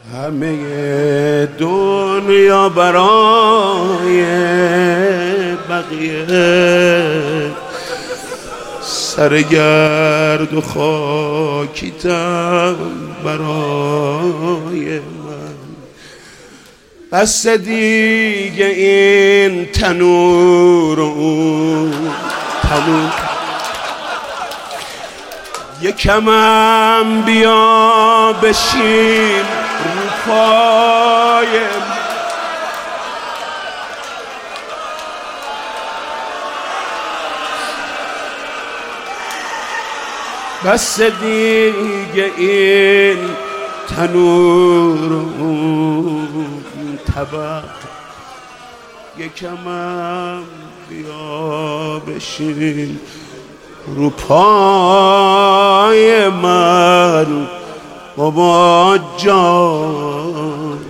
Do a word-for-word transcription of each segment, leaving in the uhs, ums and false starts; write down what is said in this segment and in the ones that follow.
همه دنیا برای بقیه، سرگرد و خاکیتم برای من. بس دیگه این تنور و اون تنور، یکمم بیا بشین رو پای من. بس دیگه این تنور و اون طبق، یکمم بیا بشین رو پای من بابا جان.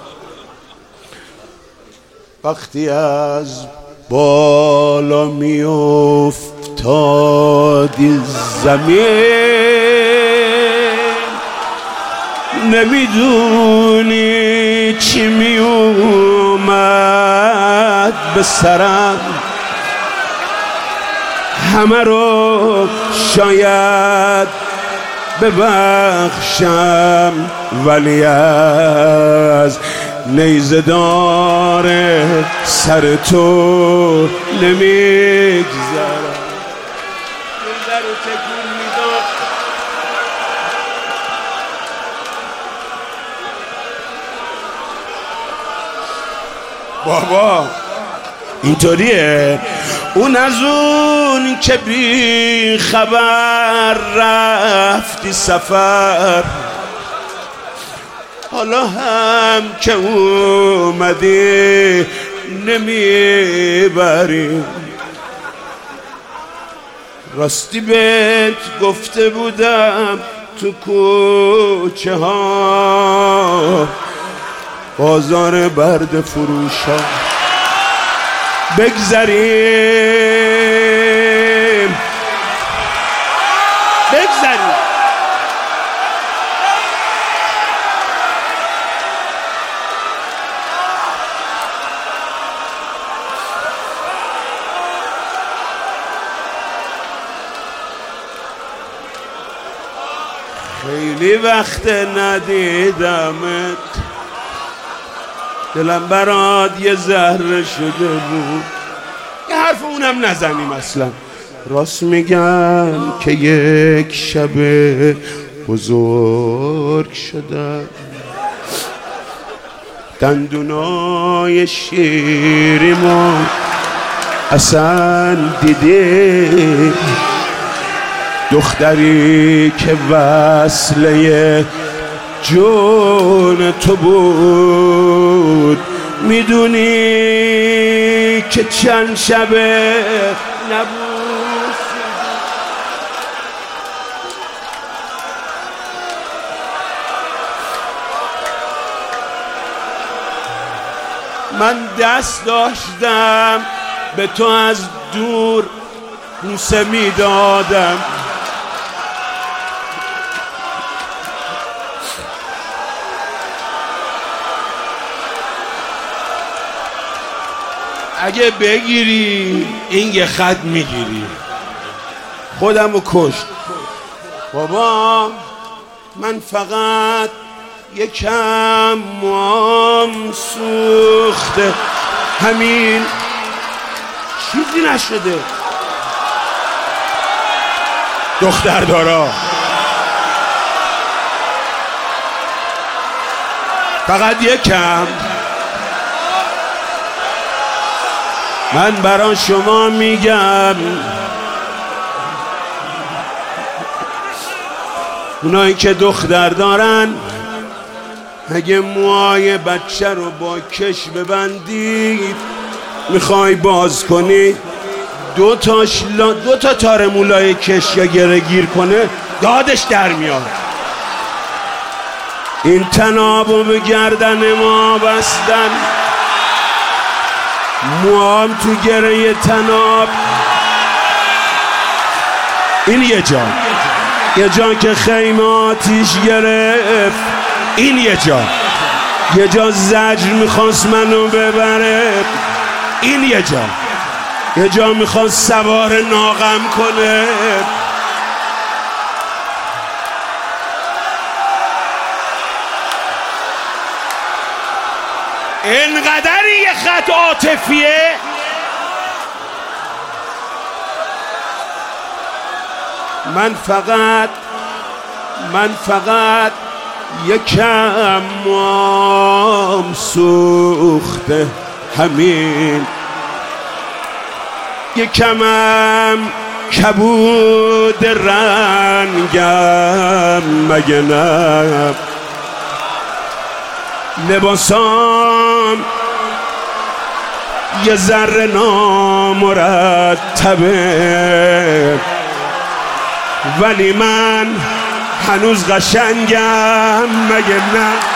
وقتی از بالا می افتادی زمین، نمیدونی چی می اومد به سرم، همه رو شاید ببخشم ولی از نیزه دار سر تو نمیگذرم. دل رو تکون میدم بابا اینطوریه. اون از اون که بی خبر رفتی سفر، حالا هم که اومدی نمیبری. راستی بهت گفته بودم تو کوچه ها بازار برد فروشا بگذریم بگذریم. خیلی وقت ندیدمت، دلم برات یه ذره شده بود. یه حرف اونم نزنیم اصلا. راست میگن که یک شب بزرگ شدم، دندونای شیریمو اصلا دیدی، دختری که وصله جون تو بود. میدونی که چند شبه نبود، من دست داشتم به تو از دور بوسه میدادم، اگه بگیری این یه خط میگیری. خودمو کشت بابا. من فقط یکم موام سوخته، همین، چیزی نشده. دختر دارا فقط یکم. من برای شما میگم اونایی که دختر دارن، اگه موهای بچه رو با کش ببندید میخوای باز کنی، دو تاش دو تا تار مولای کش یا گره گیر کنه دادش در میاد. این تنابو به گردن ما بستن، موام تو گره تناب. این یه جا، یه جا که خیمه آتیش گرفت. این یه جا یه جا زجر میخواست منو ببره، این یه جا یه جا میخواست سوار ناغم کنه. انقدر یه خط عاطفیه من فقط من فقط یکم موام سوخته، همین یکمم کبود رنگم، مگه نه لباسام یه ذره نامرتبه، ولی من هنوز قشنگم، مگه نه؟